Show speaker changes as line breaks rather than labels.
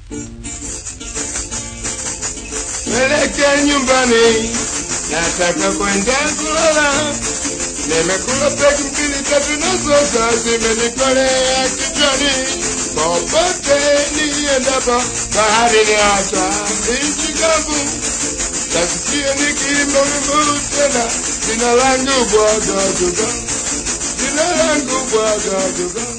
Welekea nyumbani, nataka kwenda kulala. Nimekula pegi mbili tatu na sasa zimenikolea kichwani. Popote niendapo baharini hata nchi kavu, tasikia nikiimba wimbo tena. Jina langu Bwana Duga, jina langu Bwana Duga.